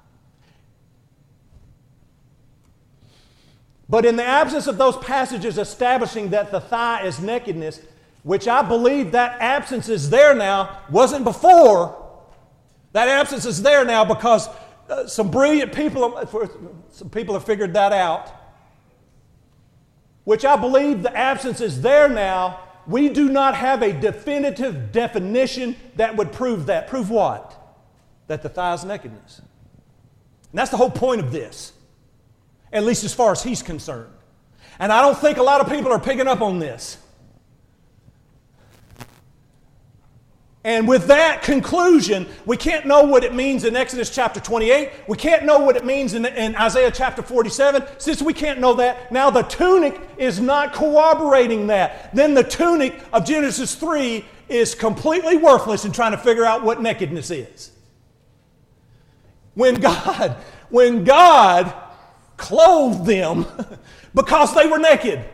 Speaker 1: But in the absence of those passages establishing that the thigh is nakedness, which I believe that absence is there now, wasn't before. That absence is there now because some brilliant people, some people have figured that out. Which I believe the absence is there now. We do not have a definitive definition that would prove that. Prove what? That the thigh is nakedness. And that's the whole point of this. At least as far as he's concerned. And I don't think a lot of people are picking up on this. And with that conclusion, we can't know what it means in Exodus chapter 28. We can't know what it means in Isaiah chapter 47. Since we can't know that, now the tunic is not corroborating that. Then the tunic of Genesis 3 is completely worthless in trying to figure out what nakedness is. When God clothed them because they were naked.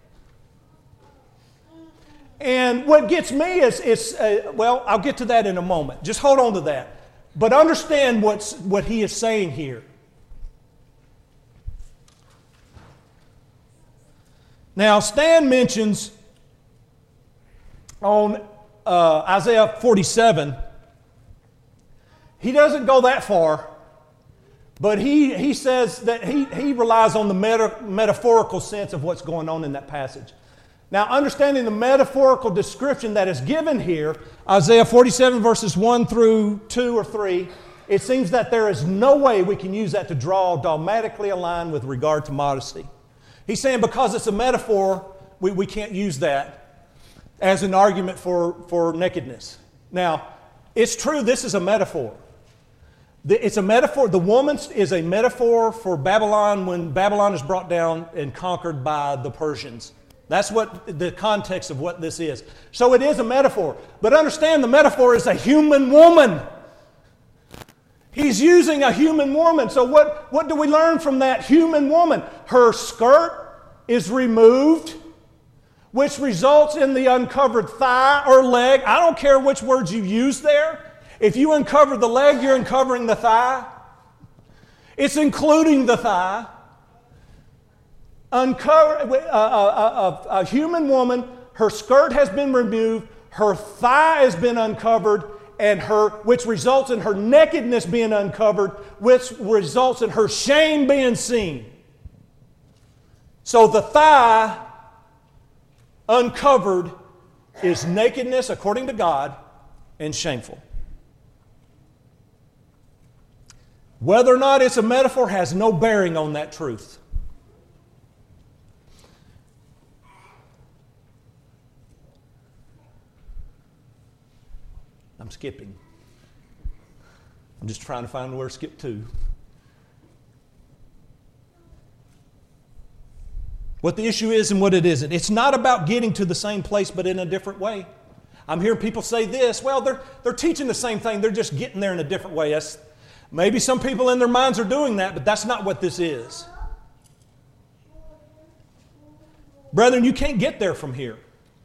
Speaker 1: And what gets me is well, I'll get to that in a moment. Just hold on to that. But understand what he is saying here. Now, Stan mentions on Isaiah 47, he doesn't go that far. But he says that he relies on the metaphorical sense of what's going on in that passage. Now, understanding the metaphorical description that is given here, Isaiah 47 verses 1 through 2 or 3, it seems that there is no way we can use that to draw dogmatically a line with regard to modesty. He's saying because it's a metaphor, we can't use that as an argument for nakedness. Now, it's true this is a metaphor. It's a metaphor. The woman is a metaphor for Babylon when Babylon is brought down and conquered by the Persians. That's what the context of what this is. So it is a metaphor. But understand the metaphor is a human woman. He's using a human woman. So what do we learn from that human woman? Her skirt is removed, which results in the uncovered thigh or leg. I don't care which words you use there. If you uncover the leg, you're uncovering the thigh. It's including the thigh. A human woman, her skirt has been removed, her thigh has been uncovered, which results in her nakedness being uncovered, which results in her shame being seen. So the thigh uncovered is nakedness according to God and shameful. Whether or not it's a metaphor has no bearing on that truth. I'm skipping. I'm just trying to find where to skip to. What the issue is and what it isn't. It's not about getting to the same place but in a different way. I'm hearing people say this, well, they're teaching the same thing, they're just getting there in a different way. Maybe some people in their minds are doing that, but that's not what this is. Brethren, you can't get there from here.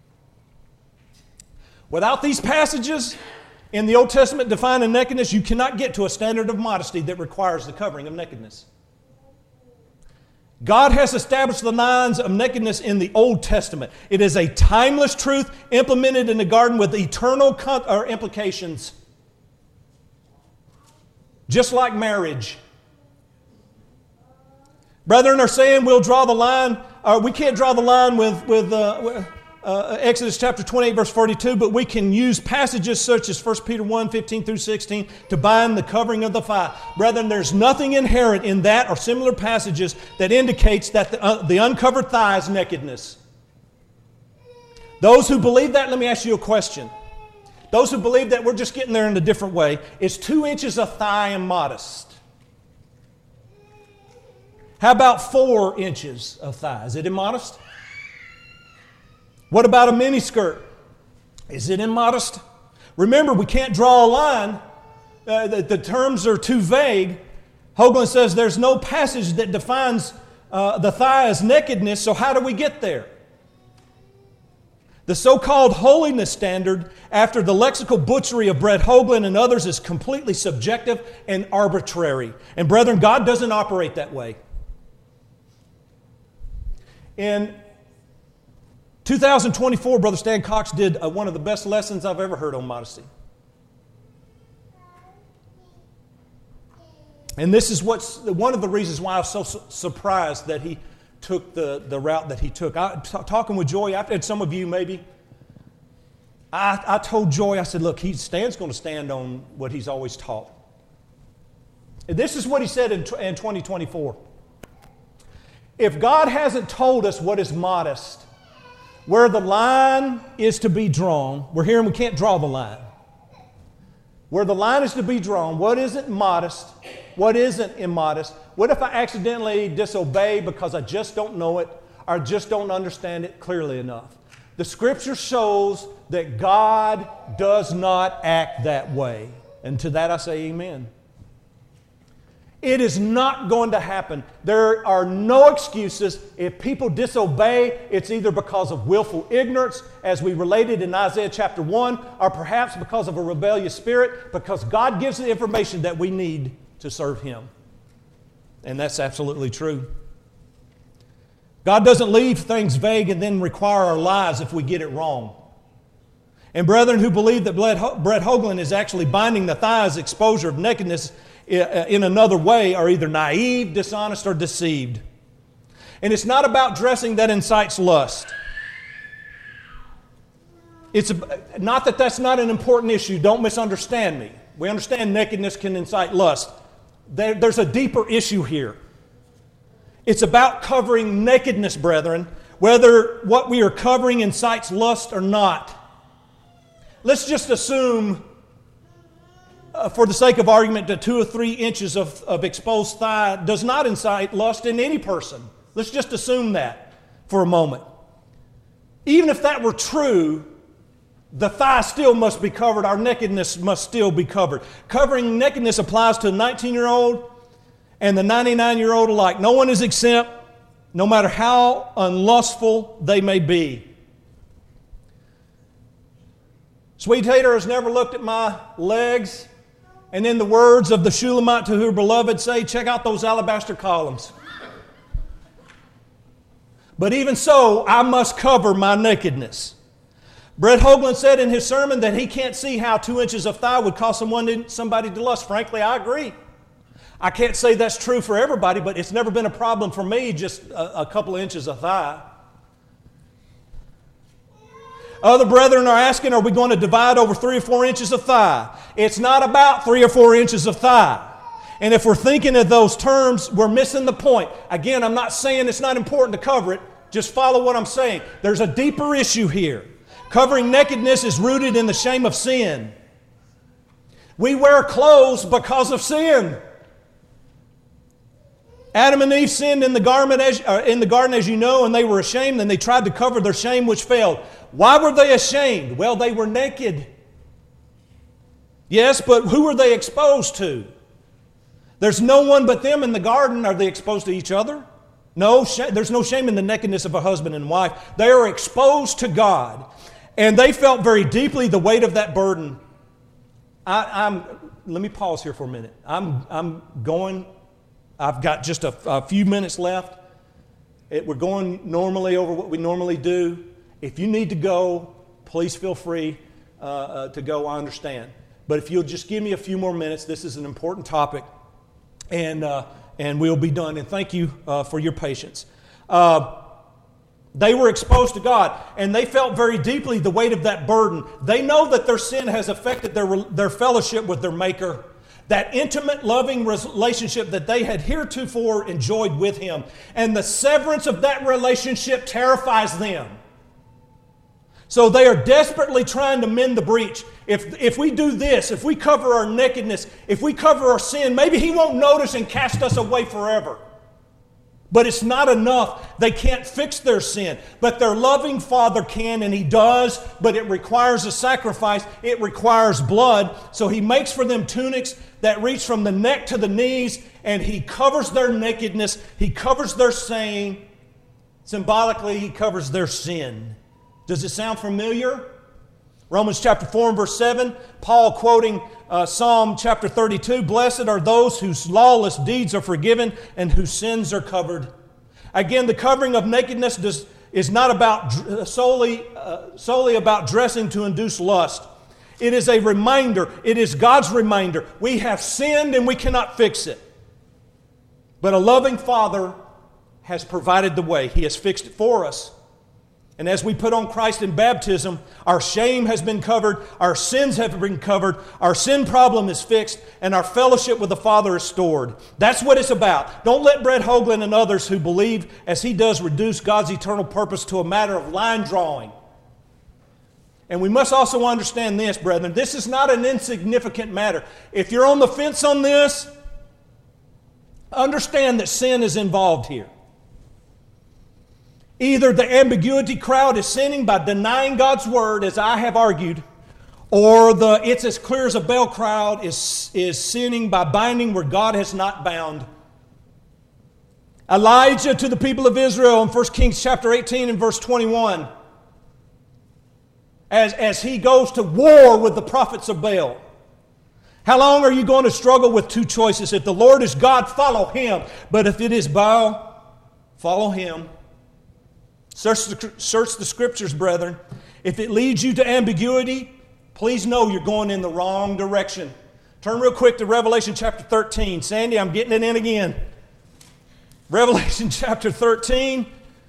Speaker 1: Without these passages in the Old Testament defining nakedness, you cannot get to a standard of modesty that requires the covering of nakedness. God has established the lines of nakedness in the Old Testament. It is a timeless truth implemented in the garden with eternal implications. Just like marriage. Brethren are saying we'll draw the line, we can't draw the line with Exodus chapter 28, verse 42, but we can use passages such as 1 Peter 1, 15 through 16 to bind the covering of the thigh. Brethren, there's nothing inherent in that or similar passages that indicates that the uncovered thigh is nakedness. Those who believe that, let me ask you a question. Those who believe that we're just getting there in a different way, is 2 inches of thigh immodest? How about 4 inches of thigh? Is it immodest? What about a miniskirt? Is it immodest? Remember, we can't draw a line. The terms are too vague. Hoagland says there's no passage that defines the thigh as nakedness, so how do we get there? The so-called holiness standard, after the lexical butchery of Brett Hoagland and others, is completely subjective and arbitrary. And brethren, God doesn't operate that way. In 2024, Brother Stan Cox did one of the best lessons I've ever heard on modesty. And this is one of the reasons why I was so surprised that he took the route that he took. Talking with Joy, I've had some of you maybe, I told Joy, I said, look, Stan's going to stand on what he's always taught. And this is what he said in 2024. If God hasn't told us what is modest, where the line is to be drawn, we're hearing we can't draw the line. Where the line is to be drawn, what isn't modest, what isn't immodest? What if I accidentally disobey because I just don't know it or just don't understand it clearly enough? The Scripture shows that God does not act that way. And to that I say amen. It is not going to happen. There are no excuses. If people disobey, it's either because of willful ignorance, as we related in Isaiah chapter 1, or perhaps because of a rebellious spirit, because God gives the information that we need to serve Him. And that's absolutely true. God doesn't leave things vague and then require our lives if we get it wrong. And brethren who believe that Brett Hoagland is actually binding the thighs exposure of nakedness in another way are either naive, dishonest, or deceived. And it's not about dressing that incites lust. It's not that that's not an important issue. Don't misunderstand me. We understand nakedness can incite lust. There's a deeper issue here. It's about covering nakedness, brethren, whether what we are covering incites lust or not. Let's just assume, for the sake of argument, that 2 or 3 inches of exposed thigh does not incite lust in any person. Let's just assume that for a moment. Even if that were true, the thigh still must be covered. Our nakedness must still be covered. Covering nakedness applies to a 19-year-old and the 99-year-old alike. No one is exempt, no matter how unlustful they may be. Sweet Tater has never looked at my legs, and in the words of the Shulamite to her beloved say, check out those alabaster columns. But even so, I must cover my nakedness. Brett Hoagland said in his sermon that he can't see how 2 inches of thigh would cause somebody to lust. Frankly, I agree. I can't say that's true for everybody, but it's never been a problem for me, just a couple of inches of thigh. Other brethren are asking, are we going to divide over 3 or 4 inches of thigh? It's not about 3 or 4 inches of thigh. And if we're thinking of those terms, we're missing the point. Again, I'm not saying it's not important to cover it. Just follow what I'm saying. There's a deeper issue here. Covering nakedness is rooted in the shame of sin. We wear clothes because of sin. Adam and Eve sinned in the garden, as you know, and they were ashamed, and they tried to cover their shame, which failed. Why were they ashamed? Well, they were naked. Yes, but who were they exposed to? There's no one but them in the garden. Are they exposed to each other? No, there's no shame in the nakedness of a husband and wife. They are exposed to God, and they felt very deeply the weight of that burden. Let me pause here for a minute. I've got just a few minutes left. We're going normally over what we normally do. If you need to go, please feel free to go. I understand. But if you'll just give me a few more minutes, this is an important topic, and we'll be done. And thank you for your patience. They were exposed to God, and they felt very deeply the weight of that burden. They know that their sin has affected their fellowship with their Maker. That intimate, loving relationship that they had heretofore enjoyed with Him. And the severance of that relationship terrifies them. So they are desperately trying to mend the breach. If we do this, if we cover our nakedness, if we cover our sin, maybe He won't notice and cast us away forever. But it's not enough. They can't fix their sin. But their loving Father can, and He does, but it requires a sacrifice. It requires blood. So He makes for them tunics that reach from the neck to the knees, and He covers their nakedness. He covers their saying. Symbolically, He covers their sin. Does it sound familiar? Romans chapter 4 and verse 7, Paul quoting Psalm chapter 32, "Blessed are those whose lawless deeds are forgiven and whose sins are covered." Again, the covering of nakedness is not about solely about dressing to induce lust. It is a reminder. It is God's reminder. We have sinned and we cannot fix it. But a loving Father has provided the way. He has fixed it for us. And as we put on Christ in baptism, our shame has been covered, our sins have been covered, our sin problem is fixed, and our fellowship with the Father is stored. That's what it's about. Don't let Brett Hoagland and others who believe as he does reduce God's eternal purpose to a matter of line drawing. And we must also understand this, brethren. This is not an insignificant matter. If you're on the fence on this, understand that sin is involved here. Either the ambiguity crowd is sinning by denying God's word, as I have argued, or the it's as clear as a bell crowd is sinning by binding where God has not bound. Elijah to the people of Israel in 1 Kings chapter 18 and verse 21, as he goes to war with the prophets of Baal. How long are you going to struggle with two choices? If the Lord is God, follow Him. But if it is Baal, follow him. Search the Scriptures, brethren. If it leads you to ambiguity, please know you're going in the wrong direction. Turn real quick to Revelation chapter 13. Sandy, I'm getting it in again. Revelation chapter 13.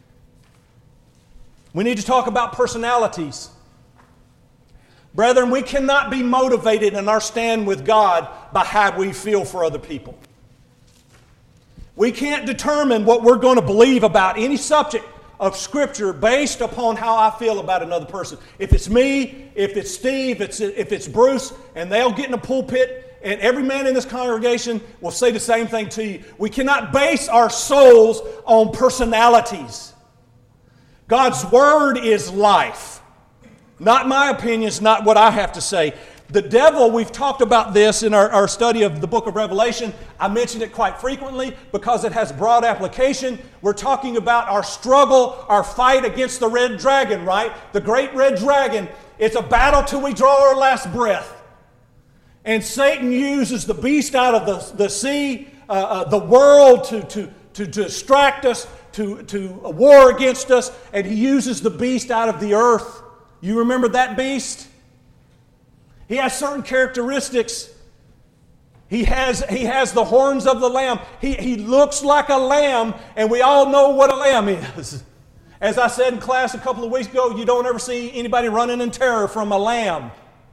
Speaker 1: We need to talk about personalities. Brethren, we cannot be motivated in our stand with God by how we feel for other people. We can't determine what we're going to believe about any subject of Scripture based upon how I feel about another person. If it's me, if it's Steve, if it's Bruce, and they'll get in a pulpit, and every man in this congregation will say the same thing to you. We cannot base our souls on personalities. God's Word is life. Not my opinions, not what I have to say. The devil, we've talked about this in our study of the book of Revelation. I mention it quite frequently because it has broad application. We're talking about our struggle, our fight against the red dragon, right? The great red dragon. It's a battle till we draw our last breath. And Satan uses the beast out of the sea, the world to distract us, to war against us, and he uses the beast out of the earth. You remember that beast? He has certain characteristics. He has the horns of the lamb. He looks like a lamb, and we all know what a lamb is. As I said in class a couple of weeks ago, you don't ever see anybody running in terror from a lamb.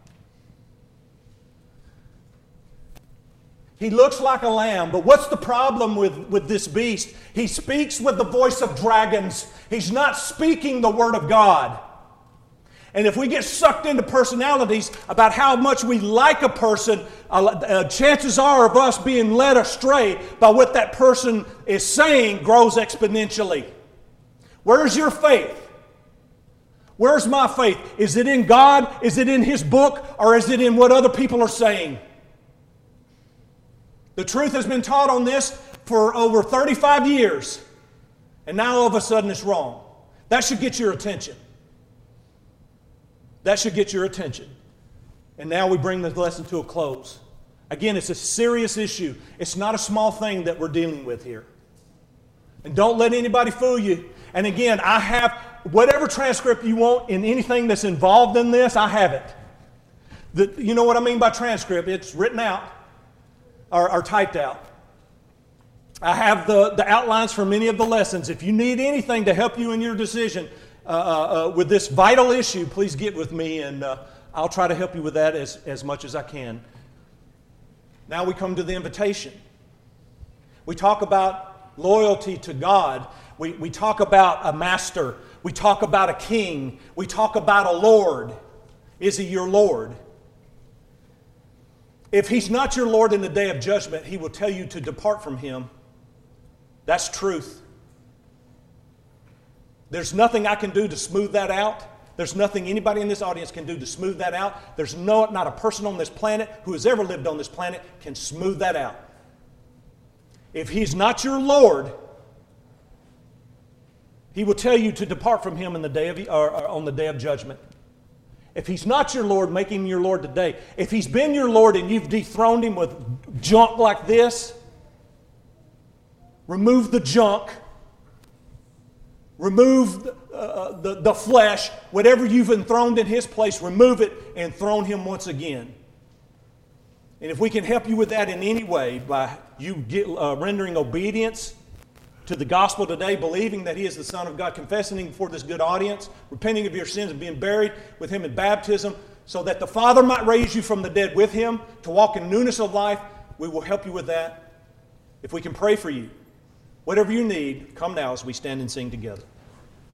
Speaker 1: He looks like a lamb, but what's the problem with this beast? He speaks with the voice of dragons. He's not speaking the Word of God. And if we get sucked into personalities about how much we like a person, chances are of us being led astray by what that person is saying grows exponentially. Where's your faith? Where's my faith? Is it in God? Is it in His book? Or is it in what other people are saying? The truth has been taught on this for over 35 years. And now all of a sudden it's wrong. That should get your attention. That should get your attention. And now we bring the lesson to a close. Again, it's a serious issue. It's not a small thing that we're dealing with here. And don't let anybody fool you. And again, I have whatever transcript you want in anything that's involved in this, I have it. You know what I mean by transcript? It's written out or typed out. I have the outlines for many of the lessons. If you need anything to help you in your decision with this vital issue, please get with me, and I'll try to help you with that as much as I can. Now we come to the invitation. We talk about loyalty to God. We talk about a master. We talk about a king. We talk about a Lord. Is He your Lord? If He's not your Lord in the day of judgment, He will tell you to depart from Him. That's truth. There's nothing I can do to smooth that out. There's nothing anybody in this audience can do to smooth that out. There's not a person on this planet who has ever lived on this planet can smooth that out. If He's not your Lord, He will tell you to depart from Him on the day of judgment. If He's not your Lord, make Him your Lord today. If He's been your Lord and you've dethroned Him with junk like this, remove the junk. Remove the flesh. Whatever you've enthroned in His place, remove it and throne Him once again. And if we can help you with that in any way, by you rendering obedience to the gospel today, believing that He is the Son of God, confessing Him before this good audience, repenting of your sins and being buried with Him in baptism, so that the Father might raise you from the dead with Him to walk in newness of life, we will help you with that. If we can pray for you, whatever you need, come now as we stand and sing together.